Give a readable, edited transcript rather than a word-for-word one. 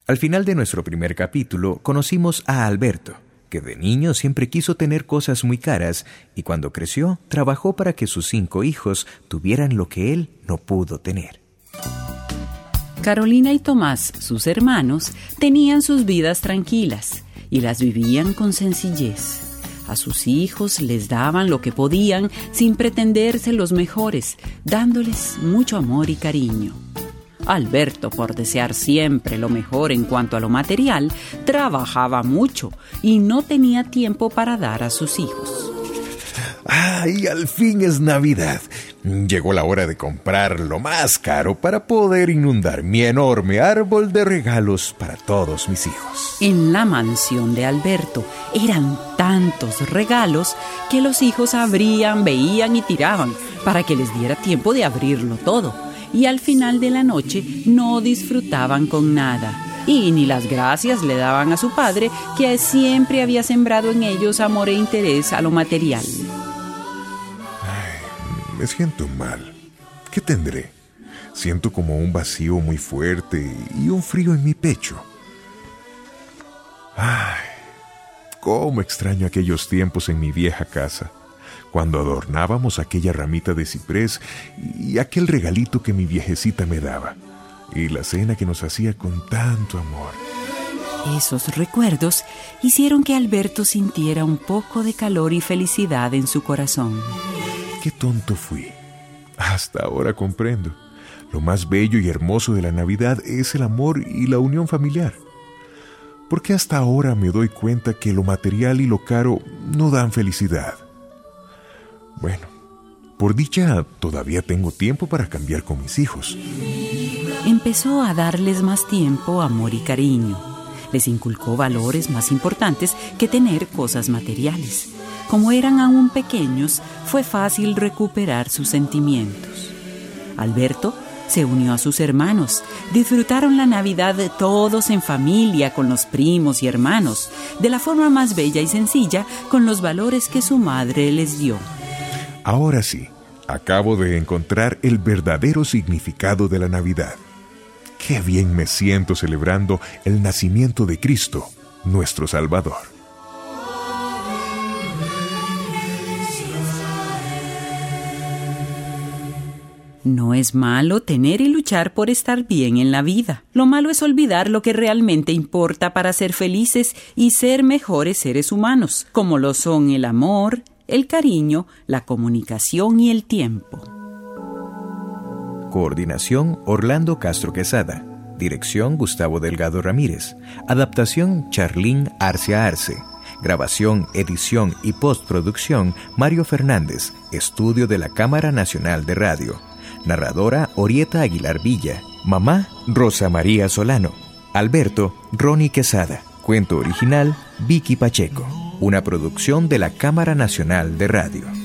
Al final de nuestro primer capítulo conocimos a Alberto, que de niño siempre quiso tener cosas muy caras y cuando creció trabajó para que sus 5 hijos tuvieran lo que él no pudo tener. Carolina y Tomás, sus hermanos, tenían sus vidas tranquilas y las vivían con sencillez. A sus hijos les daban lo que podían sin pretenderse los mejores, dándoles mucho amor y cariño. Alberto, por desear siempre lo mejor en cuanto a lo material, trabajaba mucho y no tenía tiempo para dar a sus hijos. ¡Ay, al fin es Navidad! Llegó la hora de comprar lo más caro para poder inundar mi enorme árbol de regalos para todos mis hijos. En la mansión de Alberto eran tantos regalos que los hijos abrían, veían y tiraban para que les diera tiempo de abrirlo todo. Y al final de la noche no disfrutaban con nada. Y ni las gracias le daban a su padre, que siempre había sembrado en ellos amor e interés a lo material. Me siento mal. ¿Qué tendré? Siento como un vacío muy fuerte y un frío en mi pecho. Ay, cómo extraño aquellos tiempos en mi vieja casa, cuando adornábamos aquella ramita de ciprés y aquel regalito que mi viejecita me daba, y la cena que nos hacía con tanto amor. Esos recuerdos hicieron que Alberto sintiera un poco de calor y felicidad en su corazón. ¡Qué tonto fui! Hasta ahora comprendo. Lo más bello y hermoso de la Navidad es el amor y la unión familiar. Porque hasta ahora me doy cuenta que lo material y lo caro no dan felicidad. Bueno, por dicha todavía tengo tiempo para cambiar con mis hijos. Empezó a darles más tiempo, amor y cariño. Les inculcó valores más importantes que tener cosas materiales. Como eran aún pequeños, fue fácil recuperar sus sentimientos. Alberto se unió a sus hermanos. Disfrutaron la Navidad todos en familia, con los primos y hermanos, de la forma más bella y sencilla, con los valores que su madre les dio. Ahora sí, acabo de encontrar el verdadero significado de la Navidad. Qué bien me siento celebrando el nacimiento de Cristo, nuestro Salvador. No es malo tener y luchar por estar bien en la vida. Lo malo es olvidar lo que realmente importa para ser felices y ser mejores seres humanos, como lo son el amor, el cariño, la comunicación y el tiempo. Coordinación: Orlando Castro Quesada. Dirección: Gustavo Delgado Ramírez. Adaptación: Charlín Arcia Arce. Grabación, edición y postproducción: Mario Fernández. Estudio de la Cámara Nacional de Radio. Narradora: Orieta Aguilar Villa. Mamá: Rosa María Solano. Alberto: Ronnie Quesada. Cuento original: Vicky Pacheco. Una producción de la Cámara Nacional de Radio.